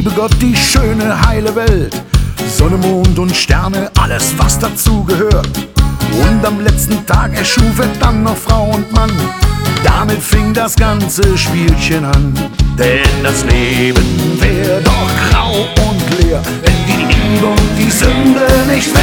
liebe Gott die schöne, heile Welt. Sonne, Mond und Sterne, alles was dazu gehört. Und am letzten Tag erschuf er dann noch Frau und Mann. Damit fing das ganze Spielchen an. Denn das Leben wär doch grau und leer, wenn die Liebe und die Sünde nicht wär.